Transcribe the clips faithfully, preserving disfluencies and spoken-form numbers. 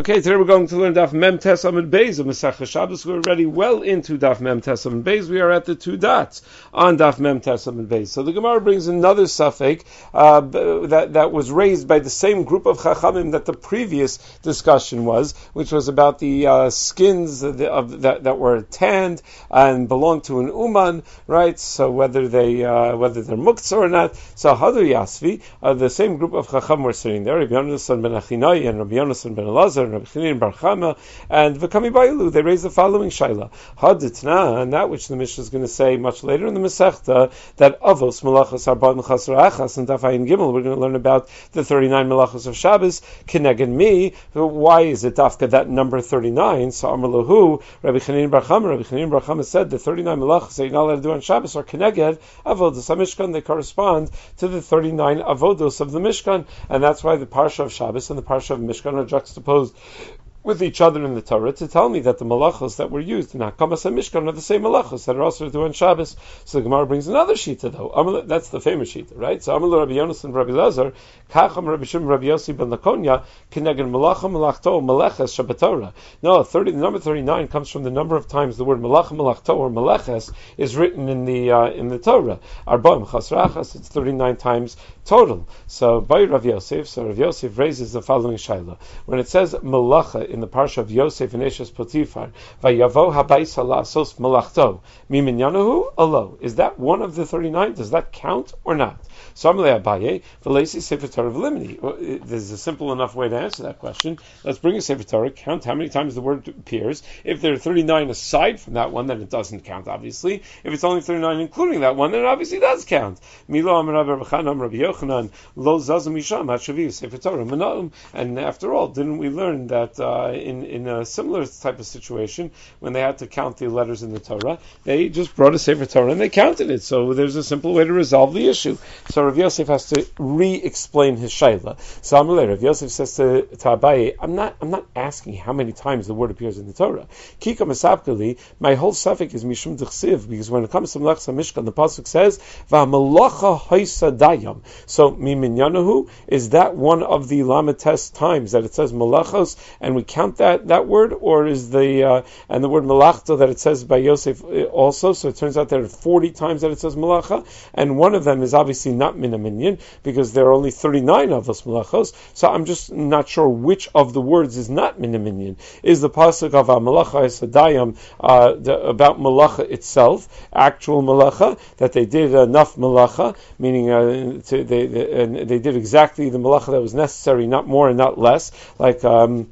Okay, today we're going to learn Daf Mem Tes Amud Beis of Masechah Shabbos. We're already well into Daf Mem Tes Amud Beis. We are at the two dots on Daf Mem Tes Amud Beis. So the Gemara brings another suffix uh, that that was raised by the same group of Chachamim that the previous discussion was, which was about the uh, skins of, the, of that that were tanned and belonged to an uman, right? So whether they uh, whether they're muktzah or not. So Hadu Yasvi, uh, the same group of Chachamim were sitting there. Rabbi Yonasan ben Achinai and Rabbi Yonasan ben Elazar and Rabbi Chanina bar Chama and V'kami Ba'ilu, they raise the following shaila. Haditna, and that which the Mishnah is going to say much later in the Masechta, that avos malachos arba mechasra achas and Daf Ayin Gimel, we're going to learn about the thirty-nine malachos of Shabbos, keneged mi. Why is it dafka that number thirty-nine? So Amar Lahu, Rabbi Chanina bar Chama, Rabbi Chanina bar Chama said the thirty-nine malachos that you're not allowed to do on Shabbos are keneged avodos HaMishkan. They correspond to the thirty-nine avodos of the Mishkan, and that's why the parsha of Shabbos and the parsha of Mishkan are juxtaposed with each other in the Torah to tell me that the malachos that were used in Hakamas and Mishkan are the same malachos that are also to do on Shabbos. So the Gemara brings another shita though. Amal, that's the famous shita, right? So Amal Rabbi Yonasan and Rabbi Lazar, Kacham Rabbi Shimon Rabbi Yossi ben Lakonya, Kineged Malacha Malachto Meleches Shabbatorah. No, thirty. The number thirty-nine comes from the number of times the word Malacha Malachto or Meleches is written in the uh, in the Torah. Arbaim Chasrachas. It's thirty-nine times total. So by Rav Yosef, so Rav Yosef raises the following shaila. When it says Malacha in the parsha of Yosef and Eshes Potifar, Vayavo Habayis Halasos Malachto, Miminyanahu Alo. Is that one of the thirty-nine? Does that count or not? So Amalei Abaye, Velesi Sefer Torah V'Limni. There's a simple enough way to answer that question. Let's bring a Sefer Torah, count how many times the word appears. If there are thirty-nine aside from that one, then it doesn't count, obviously. If it's only thirty-nine including that one, then it obviously does count. Milo Amar Rabbi Chanan Rabbi Yochanan, Lo Zazim Misham Hashaviv Sefer Torah Manaum. And after all, didn't we learn that uh, in, in a similar type of situation, when they had to count the letters in the Torah, they just brought a Sefer Torah and they counted it. So there's a simple way to resolve the issue. So Rav Yosef has to re-explain his shaila. So Amalei, Rav Yosef says to, to Abaye, I'm not, I'm not asking how many times the word appears in the Torah. Kika Masabkali, my whole suffix is Mishum D'chsiv, because when it comes to Melechus HaMishkan, the pasuk says, V'hamalacha haisa dayam. So Miminyanahu, is that one of the Lamates times that it says Malachos, and we count that, that word, or is the, uh, and the word Malachto that it says by Yosef also, so it turns out there are forty times that it says Malacha, and one of them is obviously not Min Minyan, because there are only thirty-nine of us Malachos, so I'm just not sure which of the words is not Min Minyan. Is the pasuk of Malacha Esadayam uh, about Malacha itself, actual Malacha, that they did enough Malacha, meaning uh, to, they, they, and they did exactly the Malacha that was necessary, not more and not less, like um,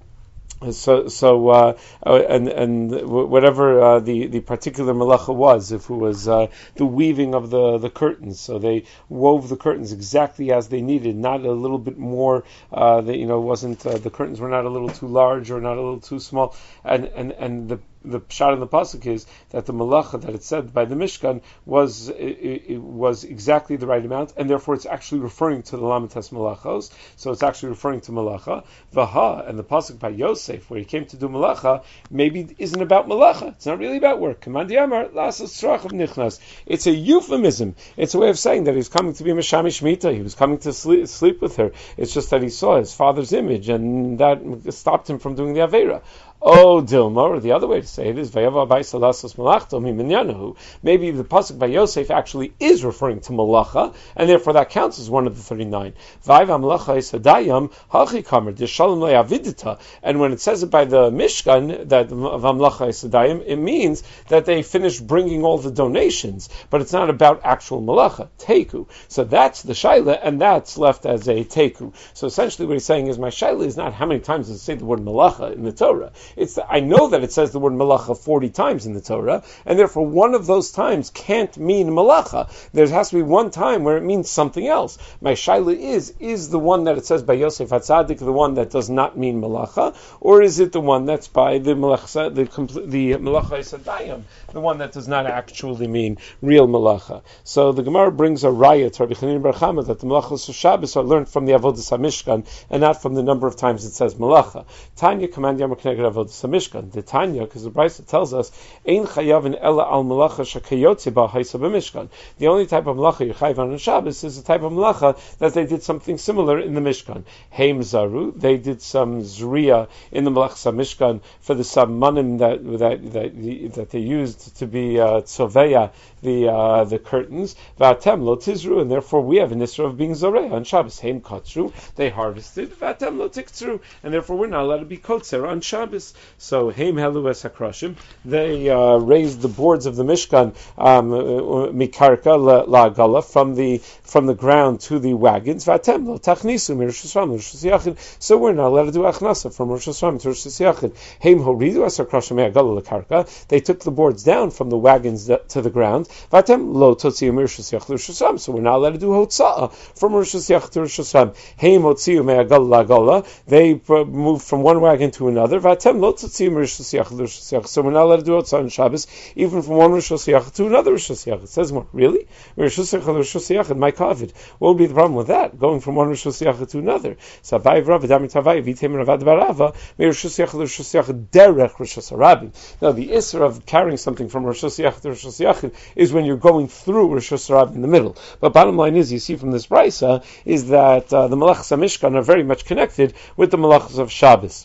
So, so uh, and and whatever uh, the the particular malacha was, if it was uh, the weaving of the, the curtains, so they wove the curtains exactly as they needed, not a little bit more. Uh, that you know wasn't uh, the curtains were not a little too large or not a little too small, and and and the. The pshat in the pasuk is that the malacha that it said by the Mishkan was it, it was exactly the right amount, and therefore it's actually referring to the Lamates Malachos. So it's actually referring to malacha. Vaha, and the pasuk by Yosef where he came to do malacha maybe isn't about malacha. It's not really about work. Kamandi Amar lasas tzrachav nichnas. It's a euphemism. It's a way of saying that he's coming to be Meshami Shmita. He was coming to sleep, sleep with her. It's just that he saw his father's image, and that stopped him from doing the Aveira. Oh, Dilma, or the other way to say it is Vayava Abayis Halasos Malachto Miminyahu. Maybe the pasuk by Yosef actually is referring to Malacha, and therefore that counts as one of the thirty-nine. Vayva Malacha Esadayam Hachi Kamer Dishalom Le'avidita. And when it says it by the Mishkan that Vamlacha Esadayam, it means that they finished bringing all the donations, but it's not about actual Malacha Teku. So that's the shaila, and that's left as a Teku. So essentially, what he's saying is my shaila is not how many times does it say the word Malacha in the Torah. It's I know that it says the word malacha forty times in the Torah, and therefore one of those times can't mean malacha. There has to be one time where it means something else. My shaila is, is the one that it says by Yosef HaTzadik the one that does not mean malacha, or is it the one that's by the malacha, the complete, the malacha esadayim, the one that does not actually mean real malacha? So the Gemara brings a raya to Rabbi Chanina bar Chama that the malachos of Shabbos are learned from the avodas HaMishkan and not from the number of times it says malacha. Tanya command Yamar Kneged avodas hamishkan. The Tanya, because the Brisa tells us, ein chayavin ela al malacha shekayotze ba haisa b'mishkan. The only type of malacha you're chayav on Shabbos is the type of malacha that they did something similar in the Mishkan. Heim zaru, they did some zriya in the malachas hamishkan for the sabmanim that that that, that they used to be uh, tzoveya, the uh, the curtains. Vatem lo tizru, and therefore we have an isra of being zoreh on Shabbos. Heim katzru, they harvested. Vatem lo tiktru, and therefore we're not allowed to be kotzer on Shabbos. So heim helu es hakrashim, they uh, raised the boards of the Mishkan um, mikarka la'agala from the from the ground to the wagons. Vatem lo tachnisu mirosh hashanah l'rosh yachid. So we're not allowed to do achnasa from Rosh Hashanah to Rosh Yachid. Heim horidu es hakrashim me'agala l'karka. They took the boards down from the wagons to the ground. Vatem lo totziu mirosh yachid l'rosh hashanah. So we're not allowed to do hotzah from Rosh Yachid to Rosh Hashanah. Heim hotziu me'agala l'agala. They moved from one wagon to another. Vatem lo totziu mirosh yachid l'rosh yachid. So we're not allowed to do hotzah on Shabbos, even from one Rosh Yachid to another Rosh Yachid. It says more. Really? Rosh Yachid Rosh Yachid, my kavid. What would be the problem with that? Going from one Rosh Yachid to another. So Avav Rav Damir Tavai Vitem Ravad Barava Rosh Yachid Rosh Yachid Derech Rosh Hashanah. Now the isra of carrying something from Rosh Yachid to Rosh Yachid is when you're going through Rosh Hashanah in the middle. But bottom line is, you see from this brisa is that uh, the malachas hamishkan are very much connected with the malachas of Shabbos.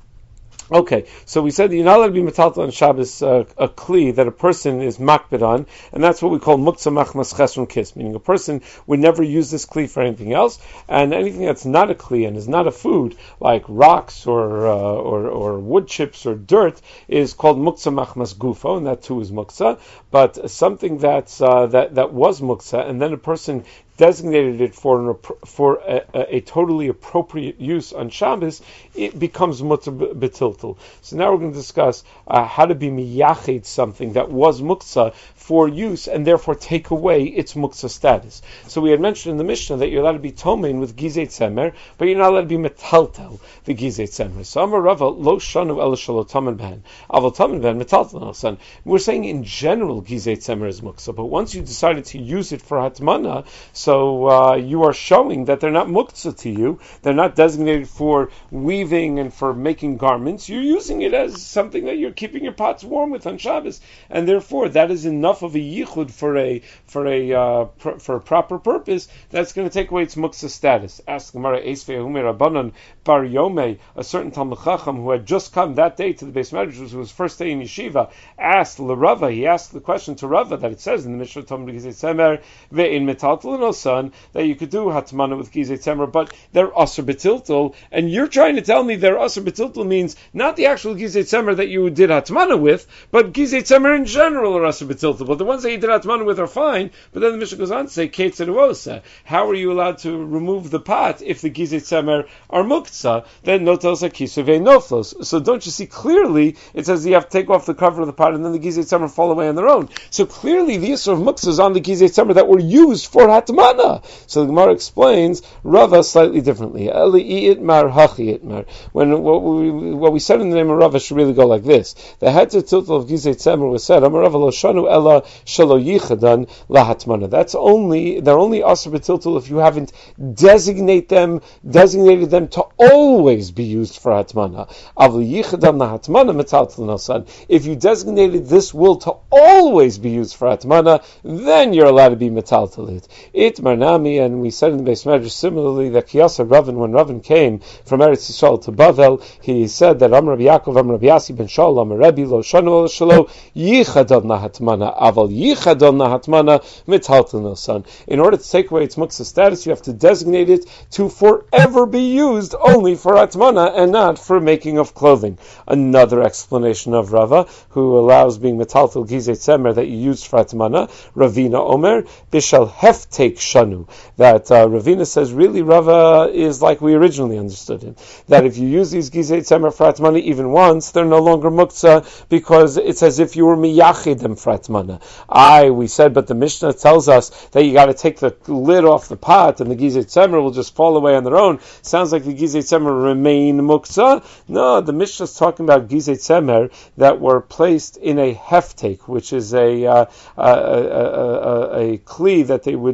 Okay, so we said that you're not allowed to be metaltal on Shabbos uh, a kli that a person is makbid on, and that's what we call muktzah machmas chesron kis, meaning a person would never use this kli for anything else, and anything that's not a kli and is not a food, like rocks or uh, or, or wood chips or dirt, is called muktzah machmas gufo, and that too is muktzah. But something that's uh, that that was muktzah, and then a person designated it for an, for a, a, a totally appropriate use on Shabbos, it becomes mutter betiltel. So now we're going to discuss uh, how to be miyached something that was muktzah for use and therefore take away its muktzah status. So we had mentioned in the Mishnah that you're allowed to be tomein with gizei tzemer, but you're not allowed to be metaltel the gizei tzemer. So Amar Rava lo shanu el shalo tamen ben aval tamen ben metaltel nasan. We're saying in general gizei tzemer is muktzah, but once you decided to use it for hatmana, so uh, you are showing that they're not muktzah to you. They're not designated for weaving and for making garments. You're using it as something that you're keeping your pots warm with on Shabbos, and therefore that is enough of a yichud for a for a uh, pr- for a proper purpose that's going to take away its muktzah status. Ask Gemara Esvei Humer Rabbanon Bar Yomei, a certain Talmud Chacham who had just come that day to the Beis Medrash, which was his first day in yeshiva, asked LeRava. He asked the question to Rava that it says in the Mishnah Talmud Gizei Tzemer ve'in metaltel no son that you could do hatmana with Gizei Tzemer, but they're aser betiltel, and you're trying to tell me they're aser betiltel means not the actual Gizei Tzemer that you did hatmana with, but Gizei Tzemer in general are aser betiltel. But the ones that you did hatmana with are fine. But then the Mishnah goes on to say ketzeruosa. How are you allowed to remove the pot if the Gizei Tzemer are muktzah? Then notos akisuve noflos. So don't you see clearly it says you have to take off the cover of the pot and then the Gizei Tzemer fall away on their own. So clearly the issue of muktzah is on the Gizei Tzemer that were used for hatmana. So the Gemara explains Rava slightly differently. Eli itmar hachi itmar. When what we, what we said in the name of Rava should really go like this: the heter tiltel of Gizei Tzemer was said Amar Rava lo shanu ella shelo yichadan lahatmana. That's only they're only aser betiltel if you haven't designate them designated them to always be used for hatmana. Avli yichadan lahatmana metaltel nasan. If you designated this wool to always be used for hatmana, then you're allowed to be metaltel it. Itmar nami, and we said in the Beis Medrash similarly that Kiyasa Ravin, when Ravin came from Eretz Yisrael to Bavel, he said that Amar Rabbi Yaakov, Amar Rabbi Yasi ben Shaul, Amar Rebbe lo shanu shelo yichadon lahatmana, aval yichadon lahatmana metaltel nasan. In order to take away its muktzah status, you have to designate it to forever be used only for hatmana and not for making of clothing. Another explanation of Rava, who allows being metaltel gizei tzemer that you used for hatmana, Ravina Omer bishal heftek shanu. That uh, Ravina says really Rava is like we originally understood him. That if you use these gizei tzemer for hatmana even once, they're no longer muktzah because it's as if you were miyachid them for hatmana. I we said, but the Mishnah tells us that you got to take the lid off the pot and the gizei tzemer will just fall away on their own. Sounds like the gizei tzemer remain muktzah. No, the Mishnah is talking about gizei tzemer that were placed in a heftek, which is a uh, a, a, a, a kli that they would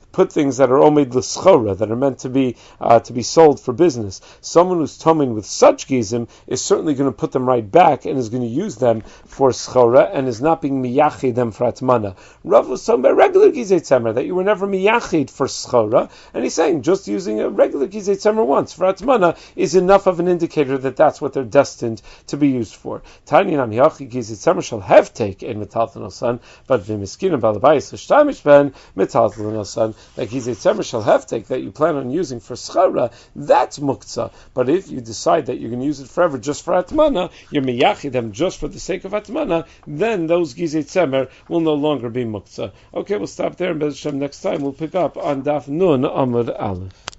put things that are omed l'schora, that are meant to be uh, to be sold for business. Someone who's tomin with such gizim is certainly going to put them right back and is going to use them for schora and is not being miyachid them for atmana. Rav was talking about regular gizei tzemer, that you were never miyachid for schora, and he's saying just using a regular gizei tzemer once for atmana is enough of an indicator that that's what they're destined to be used for. Tiny nam yachi gizei tzemer shall have take in metalton osan, but v'miskin balabayis l'shtamish ben metalton osan, that gizei tzemer shall have take that you plan on using for schora, that's muktzah. But if you decide that you're going to use it forever just for atmana, you're miyachid them just for the sake of atmana, then those gizei tzemer will no longer be muktzah. Okay, we'll stop there, and Bez Hashem next time we'll pick up on Daf Nun Amud Aleph.